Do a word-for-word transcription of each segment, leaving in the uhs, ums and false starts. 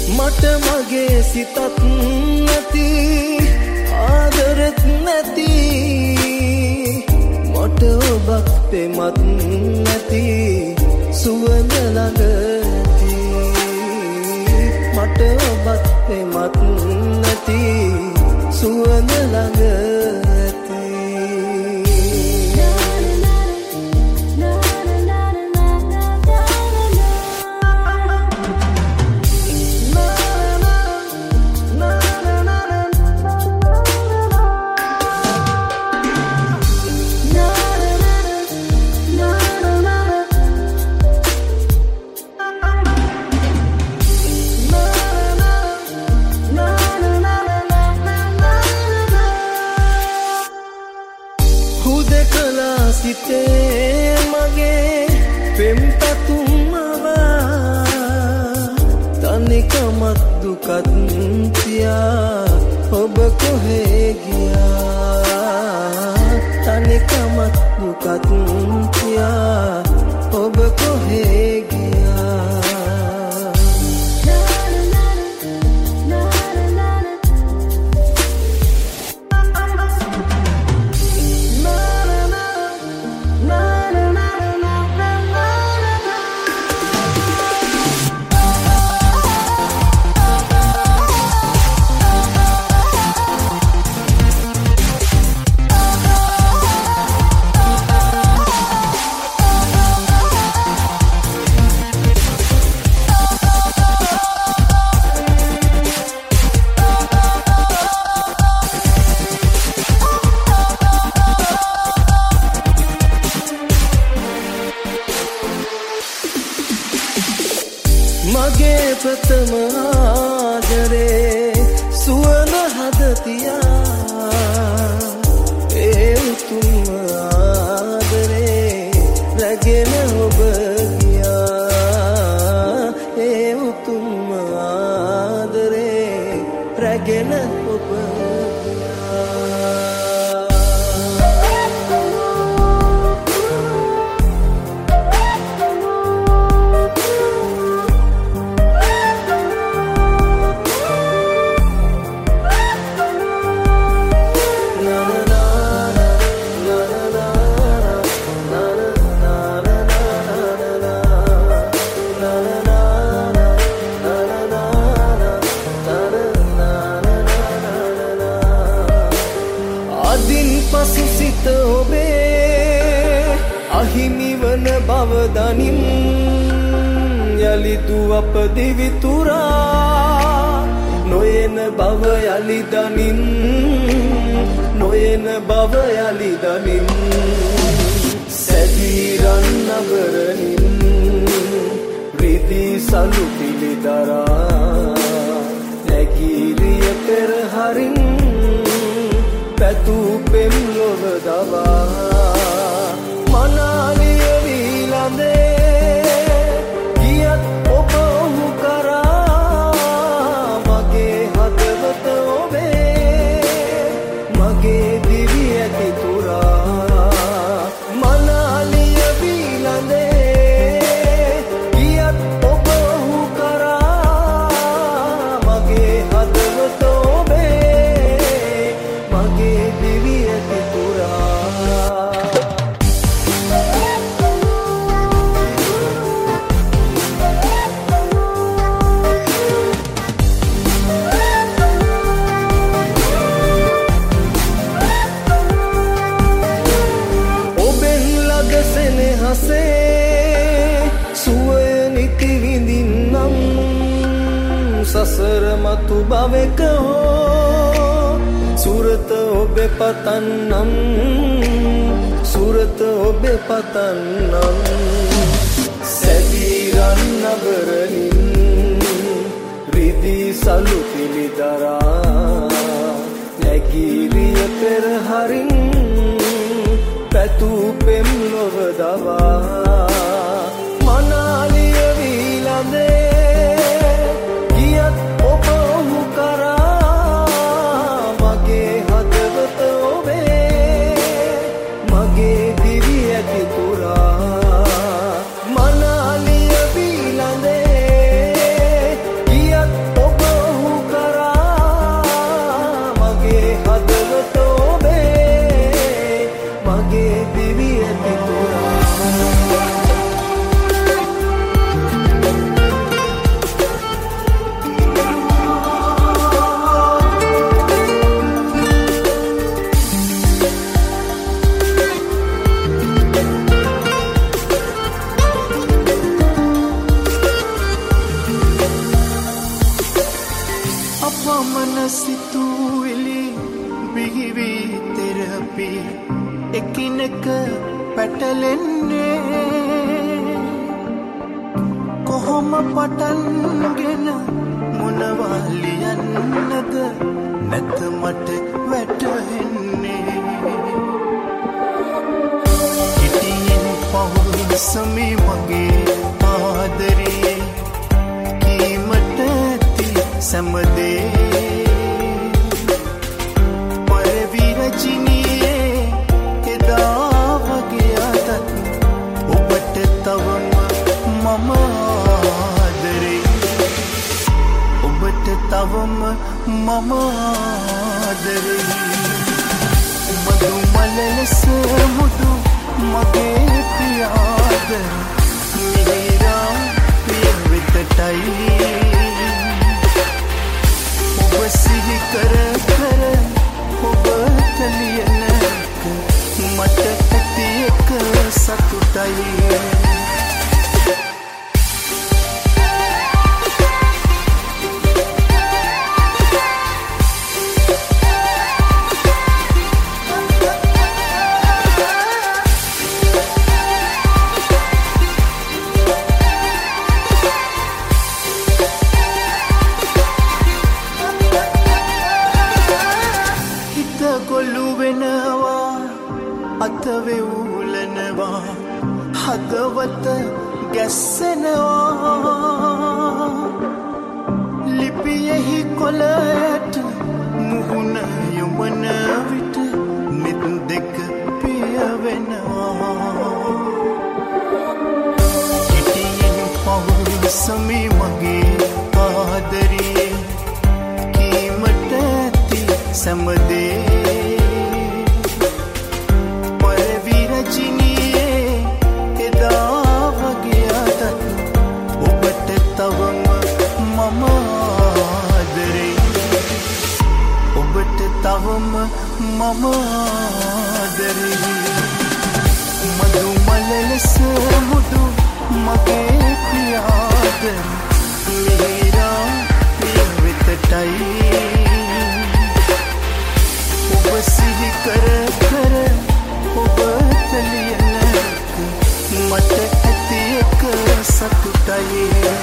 මට මගේ සිතත් නැති ආදරෙත් නැති මට ඔබත් පෙමත් නැති සුවඳ ළඟ නැති මට ඔබත් පෙමත් නැති සුවඳ ළඟ සිතේ මගේ පෙම් පැතුම්මවා තනිකමත් දුකත් තියා ඔබ කොහේ ගියා තනිකමත් දුකත් තියා ඔබ කොහේ ගියා මගේ ප්‍රථම ආදරේ සුවඳ හද තියා ඒ උතුම් ආදරේ රැගෙන ඔබ ගියා ඒ උතුම් ආදරේ රැගෙන ඔබ පසු සිත ඔබේ අහිමි වන බව දනින් යලි දුවප දිවිතුරා නොයන බව යලි දනින් නොයන බව යලි දනින් සැදීරන් නගරනින් රිදී සලු පිළිදරා නැගීරිය පෙරහරින් පැතු පෙම් ලොව දවා මනාලිය වීලඳේ ගියත් ඔබ ඔහු කරා මගේ හදවත ඔබේ මගේ දිවි ඇති තුරා මනාලිය වීලඳේ ගියත් ඔබ ඔහු කරා මගේ හදවත ඔබේ මගේ දිවි ඇති තුරා ඔබෙන් ළඟ සෙනෙහසේ සුවය නිති විඳින්නම් සසර මතු භවෙක හෝ සුරත ඔබේ පතන්නම් සුරත ඔබේ පතන්නම් සැදීරන් නගරනින් රිදී සලු පිළිදරා නැගීරිය පෙරහරින් පැතු පෙම් ලොව දවා මනාලිය වීලඳේ ගියත් ඔබ ඔහු කරා මගේ හදවත ඔබේ මගේ දිවි ඇති තුරා මනාලිය වීලඳේ ගියත් වමන සිතුවිලි බිහිවි තෙරපි එකිනෙක පැටලෙන්නේ කොහොම පටන්ගෙන මොනවා ලියන්නද නැත මට වැටහෙන්නේ ඉතින් පහුල් සමි මගේ ආදරේ කීමට ඇති සමදේ පරවිරජිනියේ එදා වගේ අතත් ඔබට තවම මම ආදරේ ඔබට තවම මම ආදරේ මధు මලලස මුදු මගේ ප්‍රියාද මිහිරා ප්‍රිය වෙතටයි ඔබ සිහි කර කර ඔබ තලියනක මට ඇති එක සතුටයි අතවෙවුලනවා හදවත ගැස්සෙනවා ලිපියෙහි කොළයට මුහුණ යොමන විට නිත් දෙක පිය වෙනවා ඉතින් පහුල් සමි මගේ ආදරේ කීමට ඇති සමදේ රජිනියේ එදා වගේ අතත් ඔබට තවම මම ආදරේ ඔබට තවම මම ආදරේ මధు මලලස මුදු මගේ ප්‍රියාද මිහිරා ප්‍රිය වෙතටයි ඔබ සිහි කර කර ඔබ තලියනක මට ඇති එක සතුටයි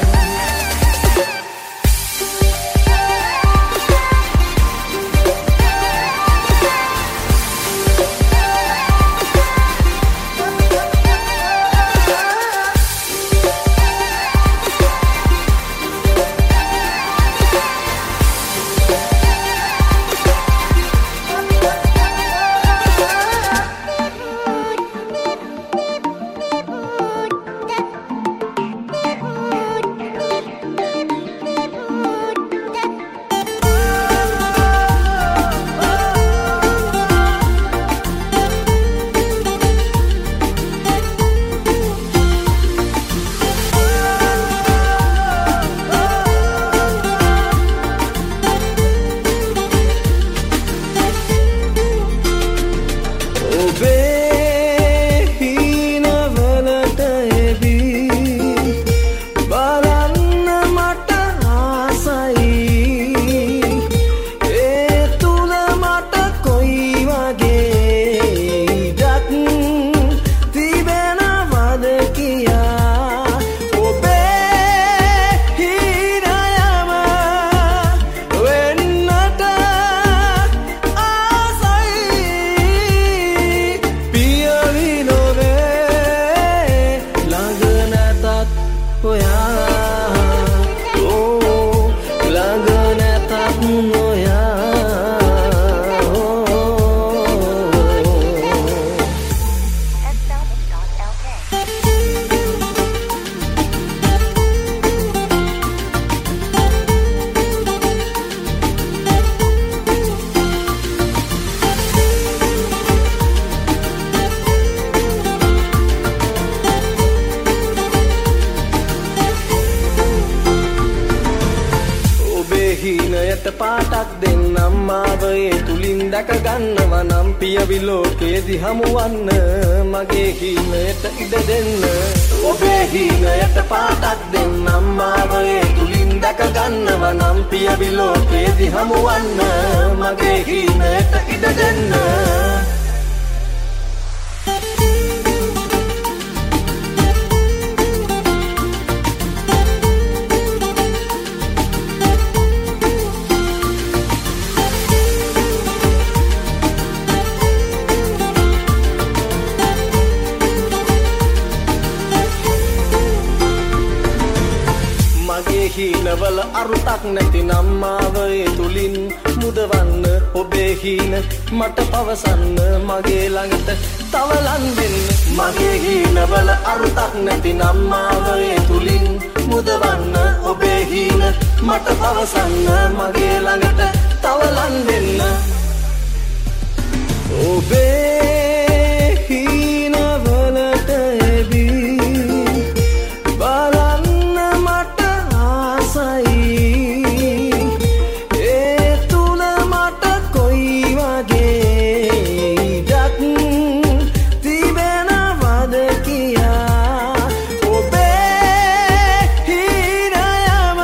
පාටක් දෙන්නම් මාව ඒ තුලින් දැක ගන්නවා නම් පියවි ලෝකයේදී හමුවන්න මගේ හීනයට ඉඩ දෙන්න ඔබේ හීනයට පාටක් දෙන්නම් මාව ඒ තුලින් දැක ගන්නවා නම් පියවි ලෝකයේදී හමුවන්න මගේ හීනට ඉඩ දෙන්න හීනවල අරුතක් නැති නම් මාව ඒ තුලින් මුදවන්න ඔබේ හීන මට පවසන්න මගේ ළඟට තව ලං වෙන්න මගේ හීනවල අරුතක් නැති නම් මාව ඒ තුලින් මුදවන්න ඔබේ හීන මට පවසන්න මගේ ළඟට තව ලං වෙන්න ඔබේ හීනවලට එබී බලන්න මට ඒ තුල මට කොයි වගේ ඉඩක් තිබෙනවද කියා ඔබේ හීනයම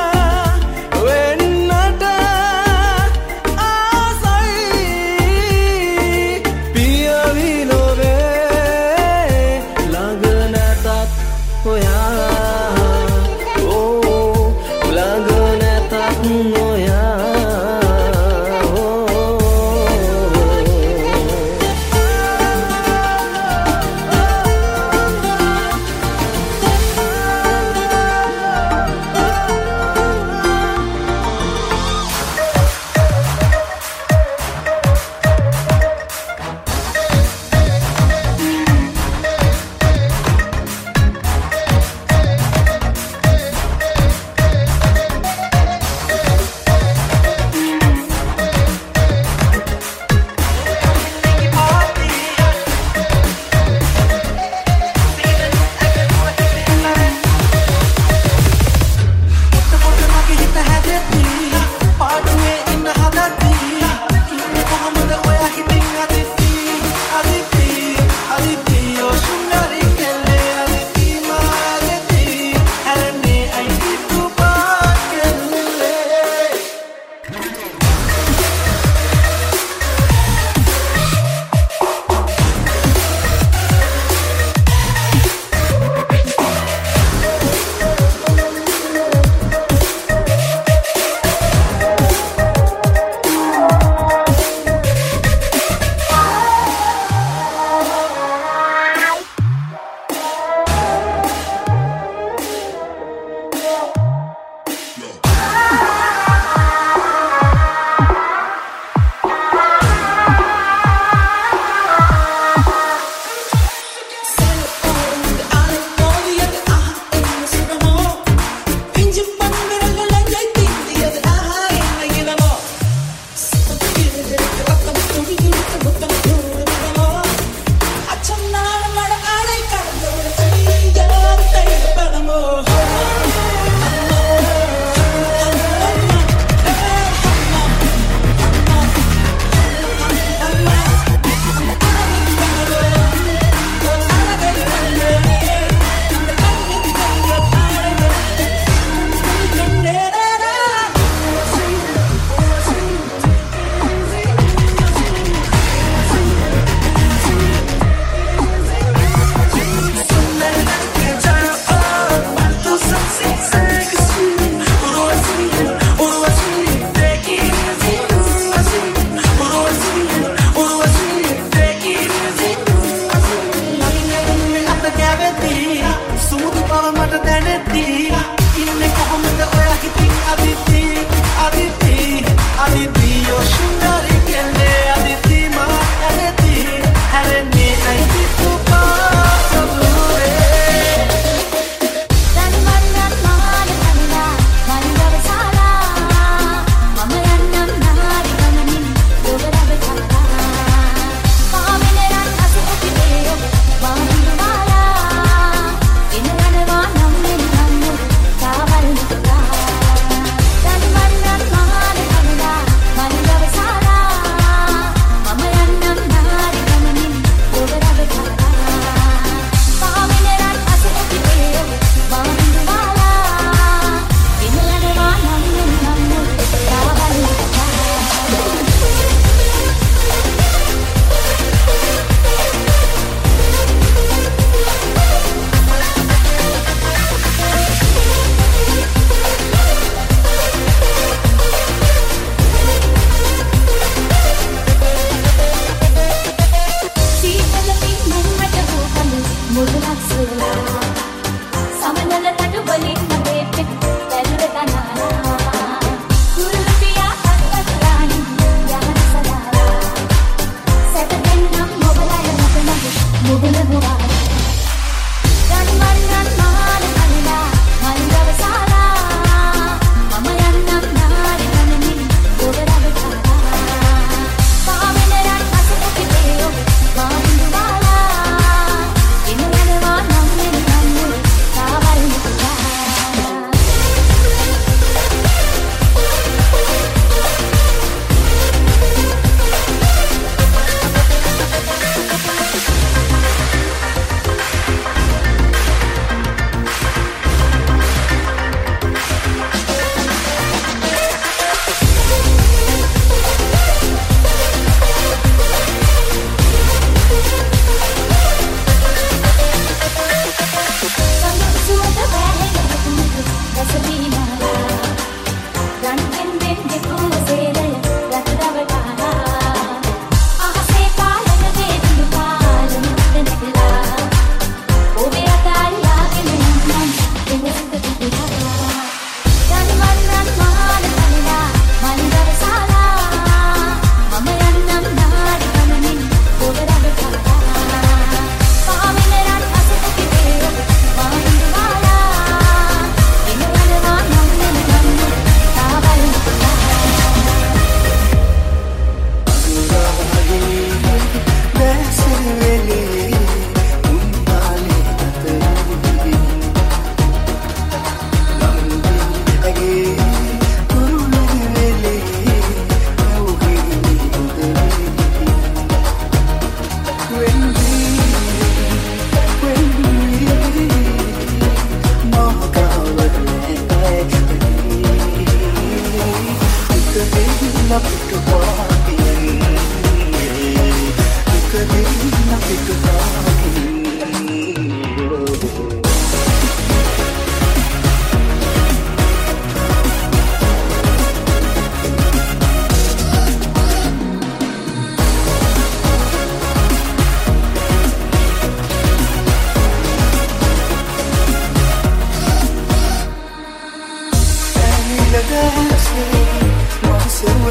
වෙන්නට ආසයි පියවි ලොවේ ළඟ නැතත් ඔයා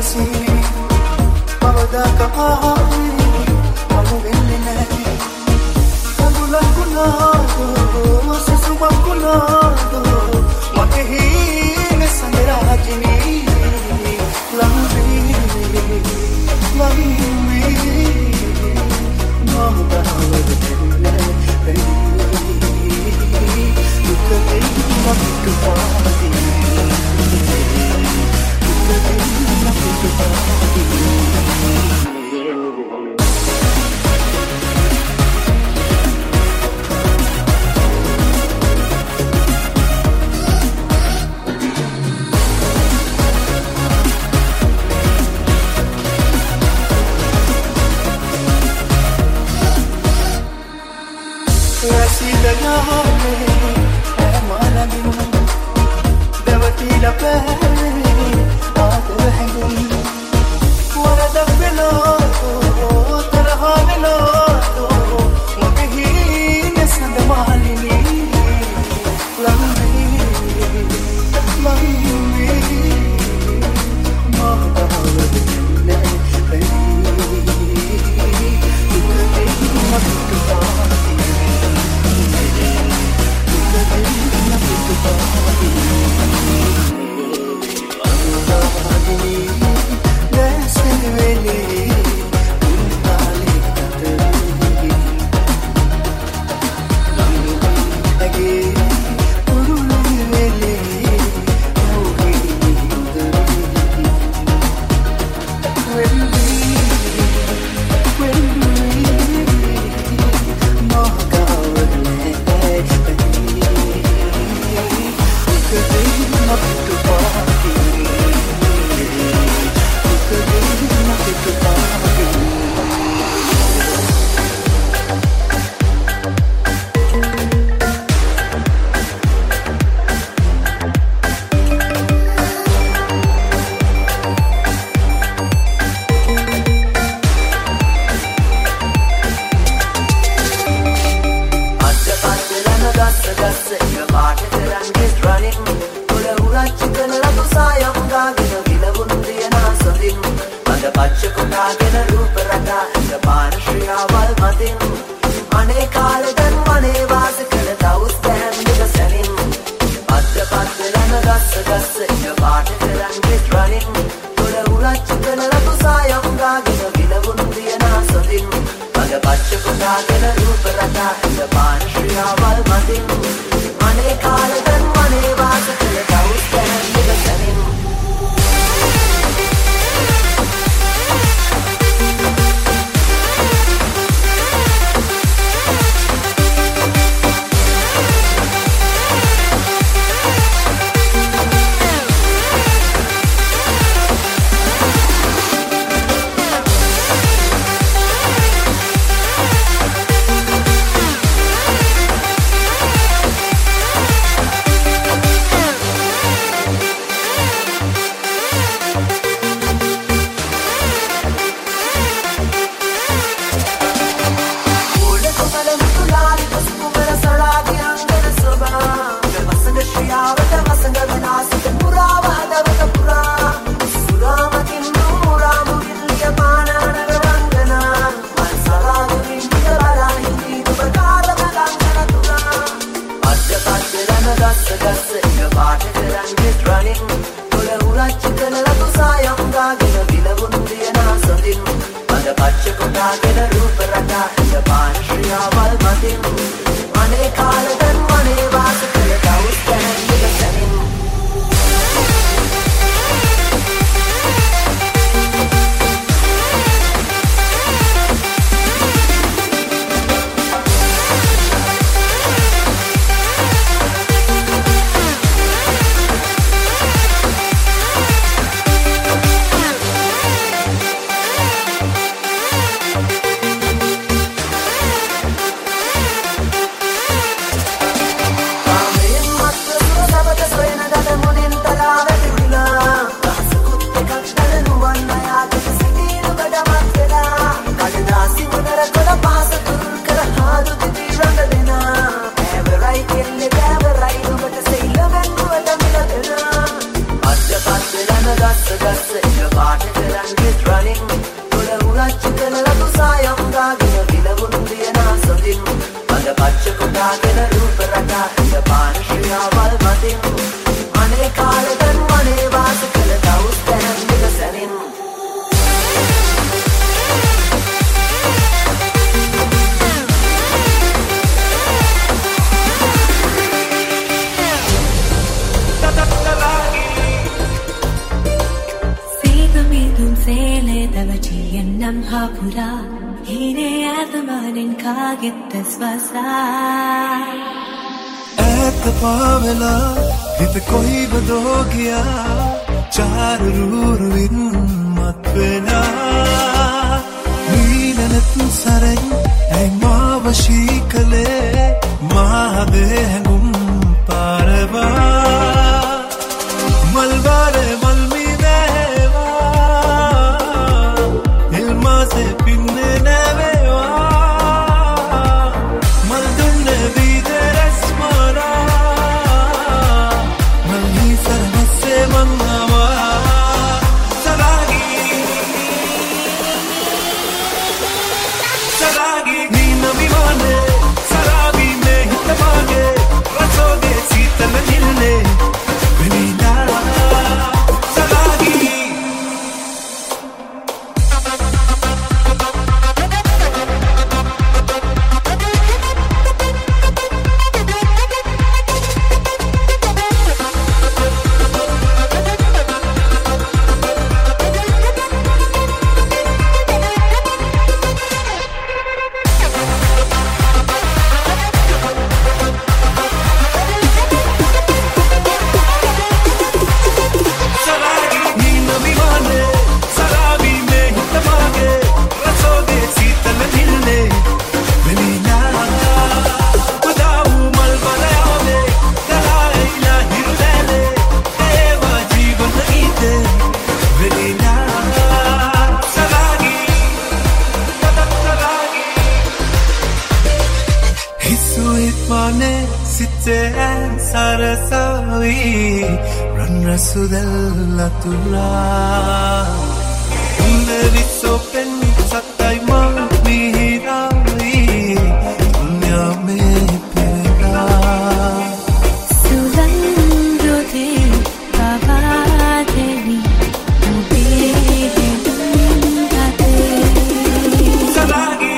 Soy una ගන්න ගස්ස ගස්ස එක පාට කරන්නේ running උඩ උරච්ච කරලා තුසායම් ගාගෙන විලවුන් දියනා සොදින් මද පච්ච කොටාගෙන රූප රටා ඉඳ පාන ශ්‍රියාවල් මතින් අනේ කාලෙන් මනේ වාස කළ දවස් දැන් දෙක සැනින් Nam hapura hine adamanin kaget swasa et pavela hit koi bado gaya char ruruin mat vela neenat sarai ai ma vashi kale ma de hangum parva malvare malmi pinne nevewa maldunne videres mara malhi sarvasse manava saragi saragi nina vimane sarabi me hitamage rasoge sitala nilne venina Sudella tura Ulle visopen satai ma mihirai Dunya me pera Sulandro de baba devi Ube dengate Salagi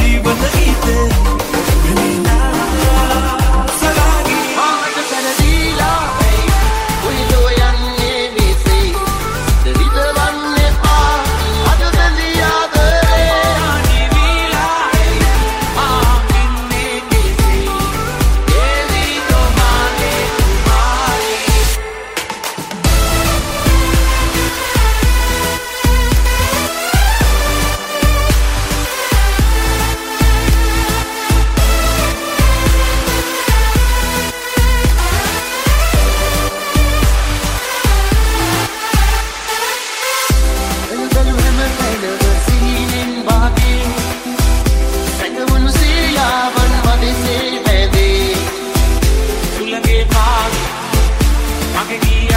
Saragi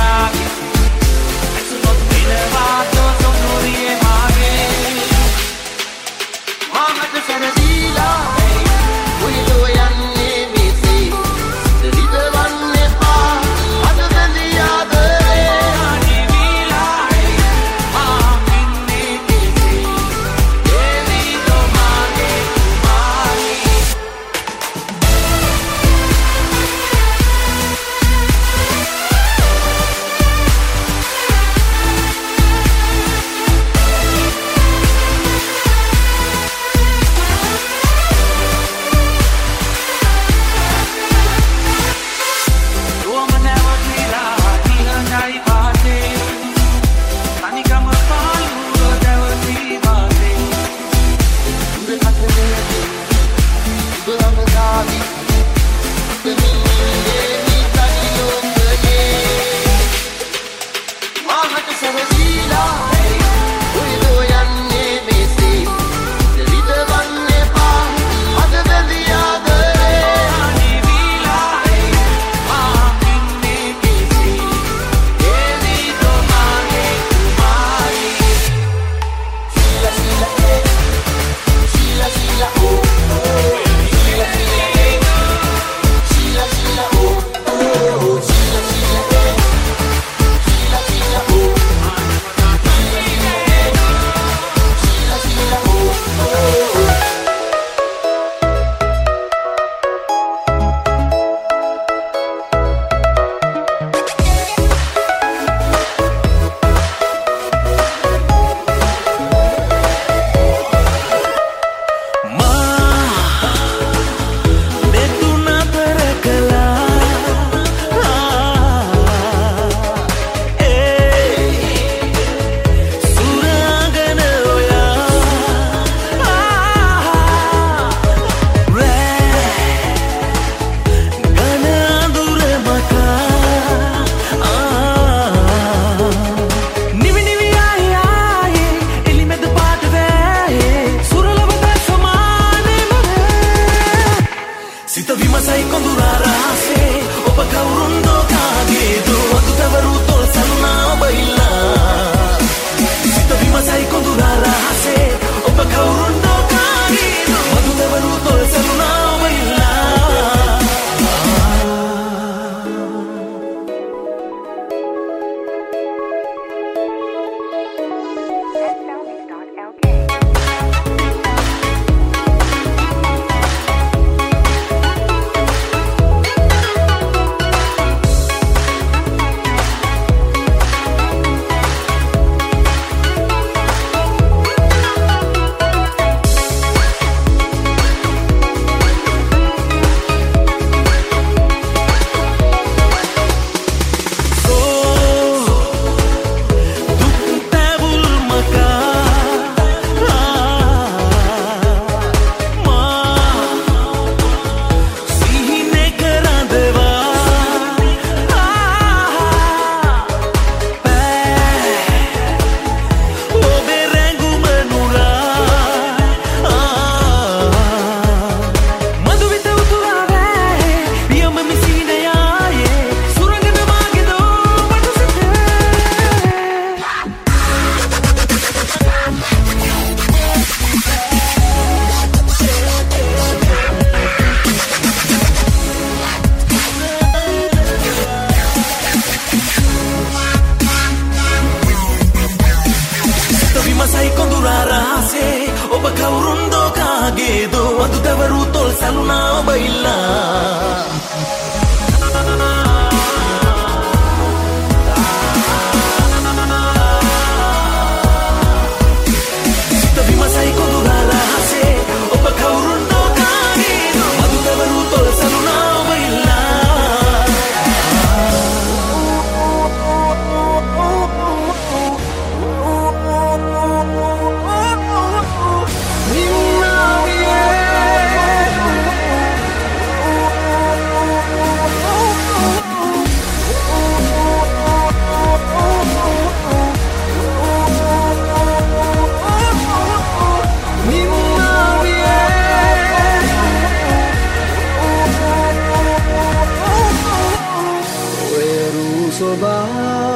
Soba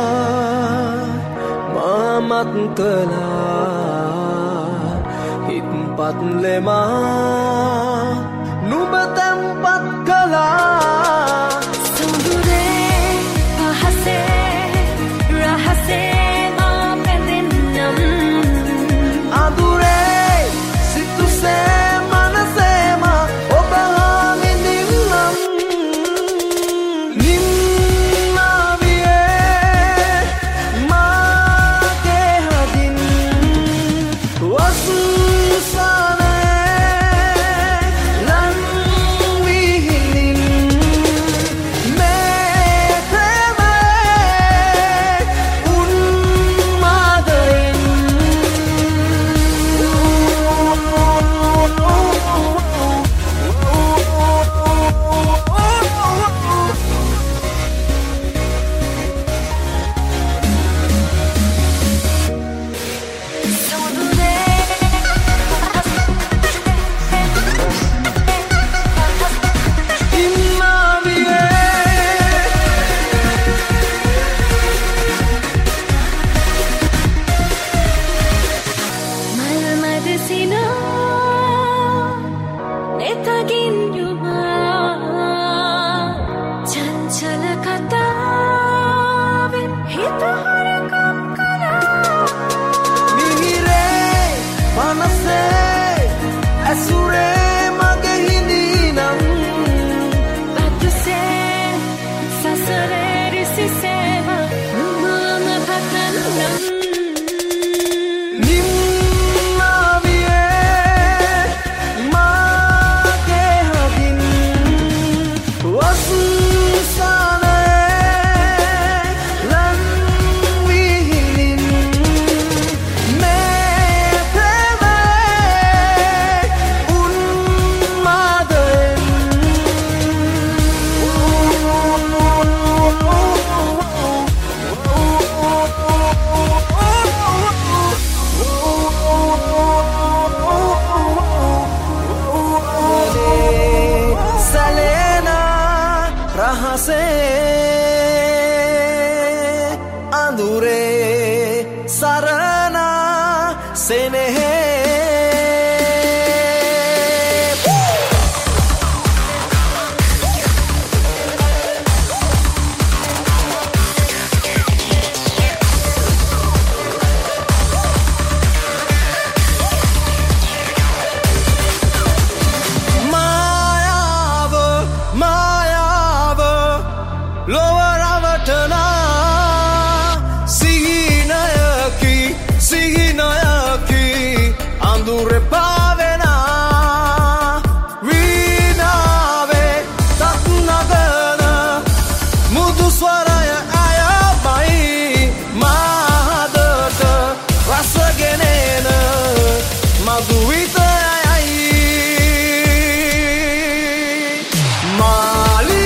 මත් කළා හිත්පත් ලෙමා නුඹ තැන්පත් කළා සුඳුරේ පහසේ රහසේ මා පැදෙන්නම් අඳුරේ සිතුසේ මනසේම ඔබ හා විඳින්නම් නිම්මාවියේ මාගේ හදින් වසුසානේ ලන් විහිලින් මේ ප්‍රේමේ උන්මාදයෙන් අඳුරේ සරණා සෙනෙහේ මායාව මායාව ලොව රවටනා සිහිනයකි සිහිනයකි අඳුරේ පාවෙනා වීණාවේ තත් නගන මුදු ස්වරය අයමයි මාහදට රසගෙනෙන මధు විතයයි මාලි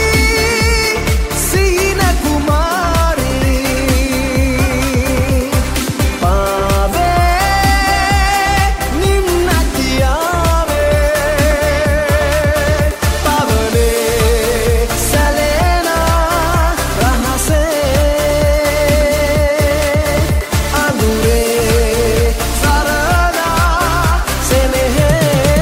සිහින කුමාරී පාවේ නිම්නතියාවේ පවනේ සැලෙනා රහසේ අඳුරේ සරණා සෙනෙහේ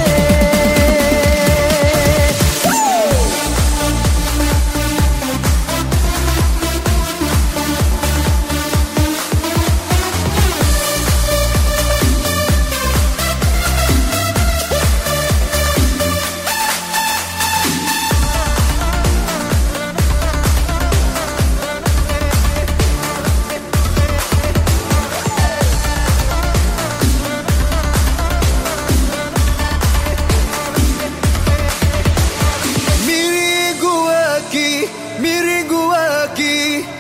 මිරිගුවකි මිරිගුවකි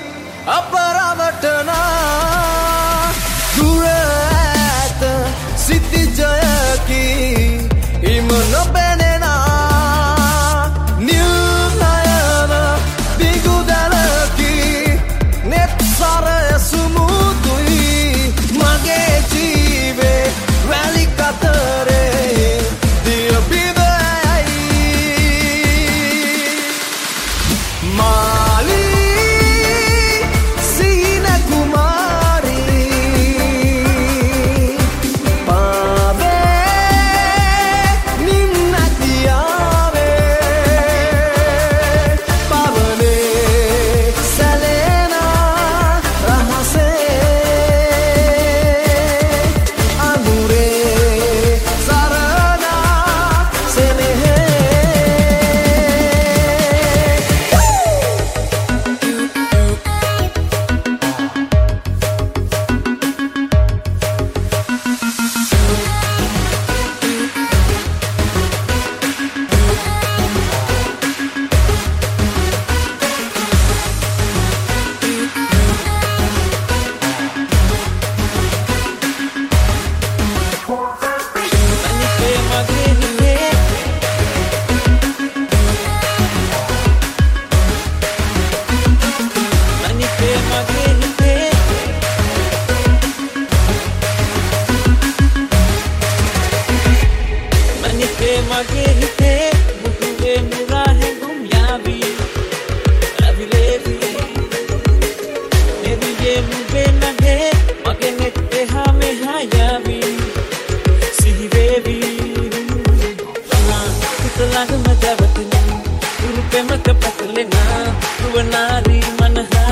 අපරවටනා දුර ඇත සිතිජයකි හිම නොපෙනෙනා නිල්නයන දිගුදැලකි නෙත් සරය සුමුදුයි මගේ ජීවේ වැලි කතරේ දිය බිඳයයි මාලි සිහින කුමාරී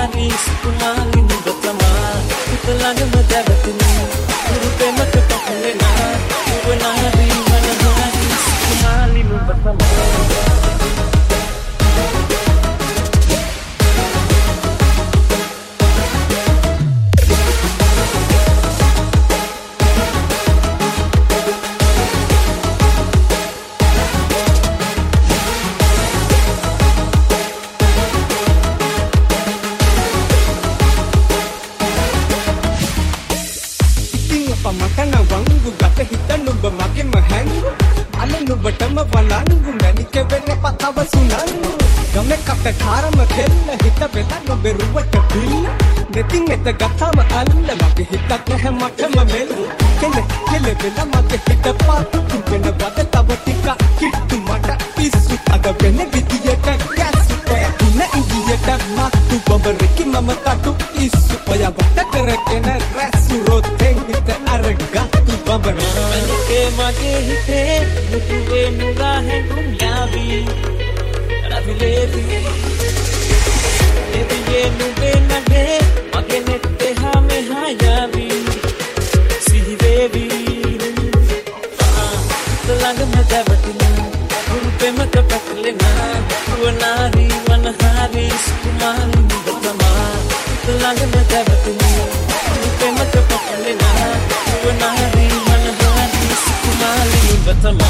मनहारी सुकुमारी नुबतमा उतलागम देवतनी उरुपेमक पकलेना उवनारी मनहारी सुकुमारी नुबतमा Makan wangu gata hita nuba make mahangu ale nuba tama walangu mani ke vene patawa sunangu game kapta kharama khella hita beta nuba ruwata billa netin eta gatama alla make hita naha matama mel kele kele bela make hita patu kubena wada tabatika kittu mata isu ada bene vidiyata gasu pe na indiyata matu babareki mama tatu isu paya wada kerekena rasu roten hita arga tu babara ke mage hite mutuwe nuga hai dumyavi ravilevi eviye nuve nage mage nette ha me hayavi sihivevi talang me devatna rupe mak paklena wanari wanhari sukumani gatama talang me devatna rupe mak paklena wanari wanhari sukumani gatama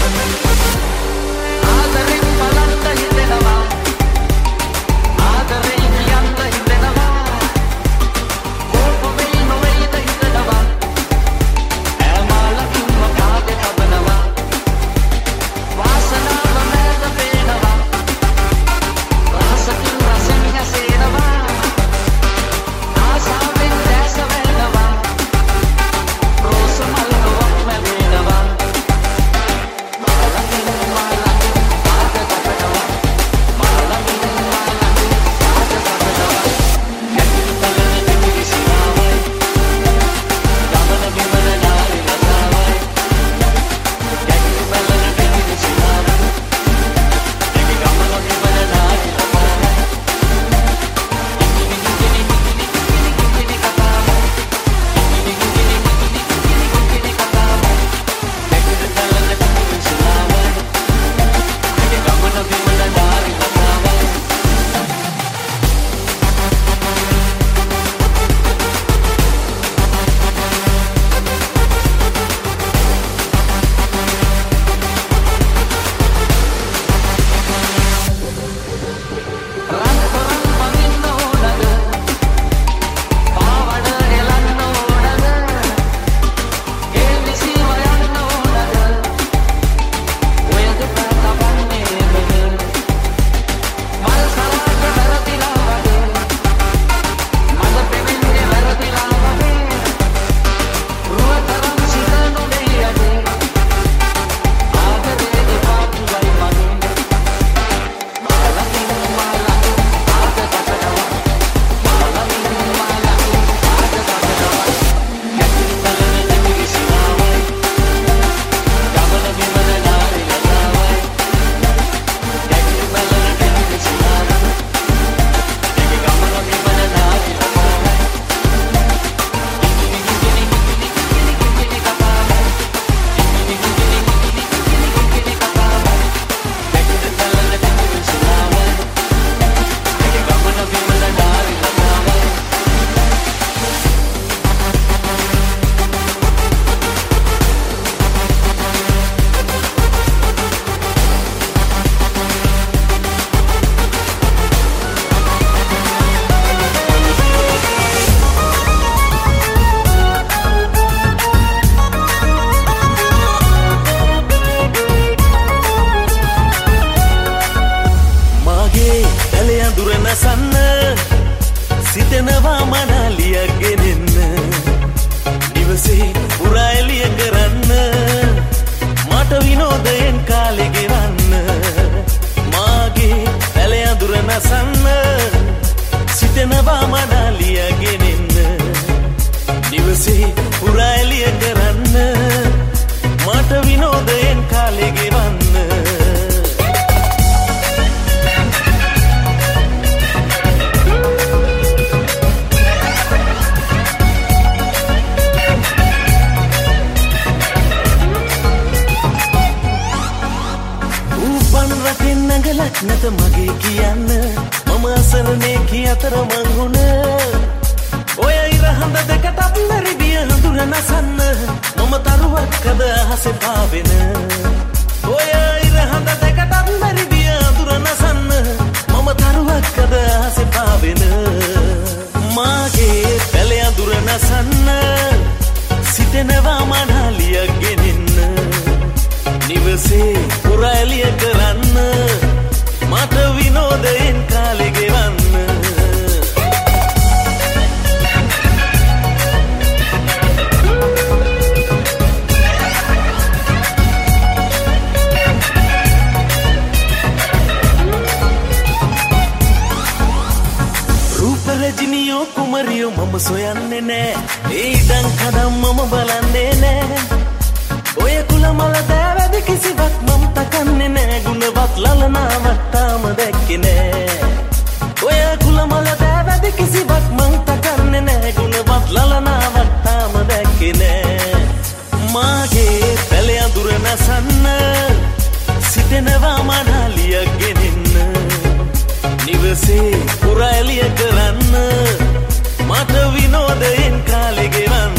ආදරෙන් නිවසේ පුරා එළිය කරන්න මට විනෝදයෙන් කාලෙ ගෙවන්න මාගේ පැල අඳුර නසන්න සිතෙනවා මනාලිය ගෙනෙන්න නිවසේ පුරා එළිය කරන්න මට විනෝදයෙන් කාලෙ ගෙවන්න නගලක් නැත මගේ කියන්න මම අසරණේ කී අතර මං වුණ ඔය ඉර හඳ දෙකටත් ලරිබිය හඳුන නසන්න මම තරුවක් කද අහසේ පාවෙන ඔය ඉර හඳ දෙකටත් ලරිබිය හඳුන නසන්න මම තරුවක් කද අහසේ පාවෙන මාගේ පැල අඳුර නසන්න සිතෙනවා මනාලියක් ගෙනෙන්න නිවසේ පුරා එළිය කරන්න මට විනෝදයෙන් කාලෙ ගෙවන්න රූප රජිනියෝ කුමරියෝ මම සොයන්නේ නෑ ඒ ඉඩම් කඩම් මම බලන්නේ නෑ ඔය කුලමල දෑවැද කිසිවක් මම තකන්නේ නෑ ගුණවත් ලලනාවක් තාම දැක්කේ නෑ ඔය කුලමල දෑවැද කිසිවක් මම තකන්නේ නෑ ගුණවත් ලලනාවක් තාම දැක්කේ නෑ මාගේ පැල අඳුර නසන්න සිතෙනවා මනාලියක් ගෙනෙන්න නිවසේ පුරා එළිය කරන්න මට විනෝදයෙන් කාලෙ ගෙවන්න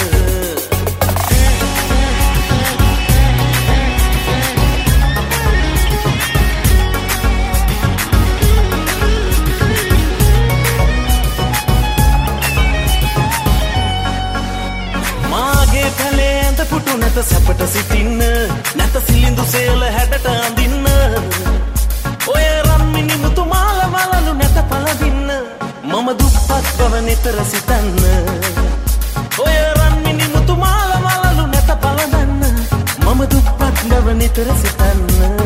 නැත සැපට සිටින්න නැත සිලිඳු සේල හැඩට අඳින්න ඔය රන්මිනි මුතු මාල වලලු නැත පළදින්න මම දුප්පත් බව නිතර සිතන්න ඔය රන්මිනි මුතු මාල වලලු නැත පළදන්න මම දුප්පත් බව නිතර සිතන්න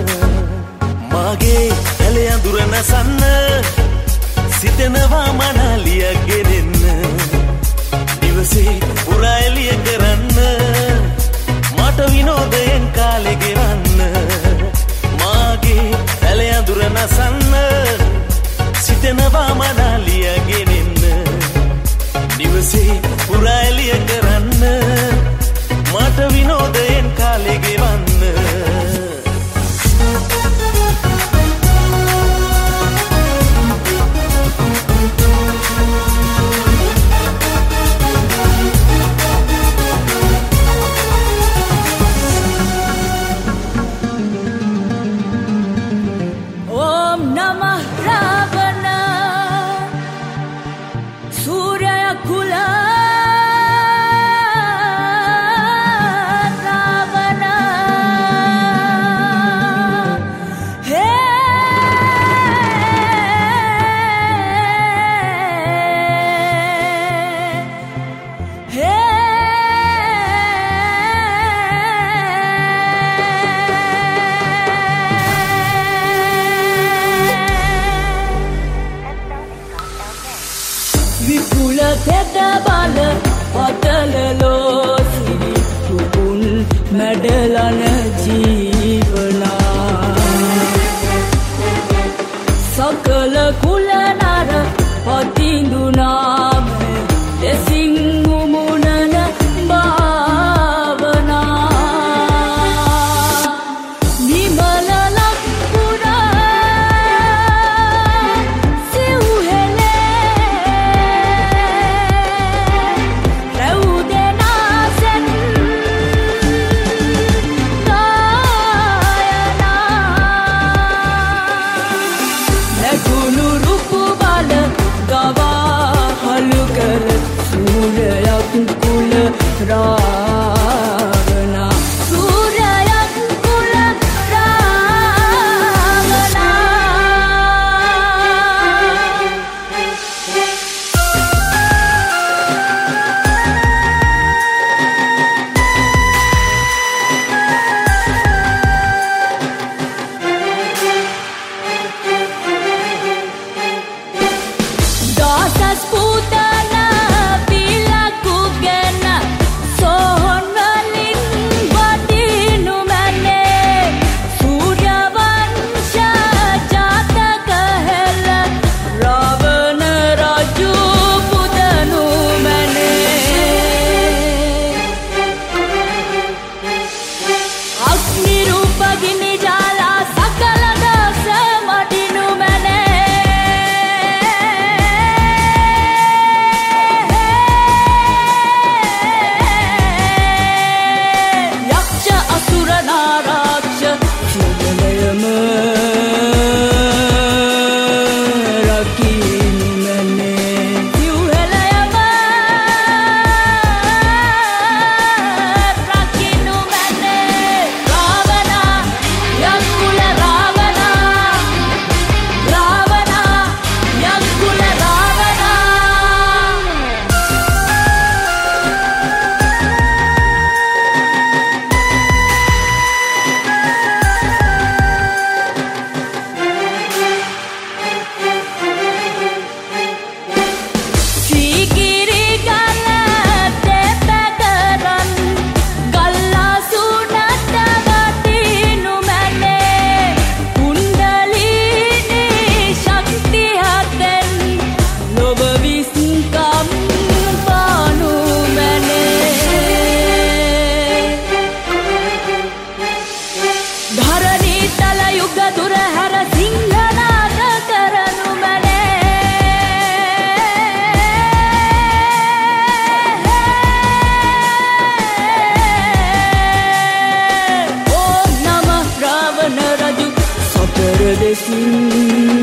මාගේ පැල අඳුර නසන්න සිතෙනවා මනාලියක් ගෙනෙන්න නිවසේ පුරා එළිය කරන්න මට විනෝදයෙන් කාලෙ ගෙවන්න මාගේ පැල අඳුර නසන්න සිතෙනවා මනාලිය ගෙනෙන්න නිවසේ පුරා එළිය කරන්න මට විනෝදයෙන් කාලෙ ගෙවන්න Raude na ලෙසින්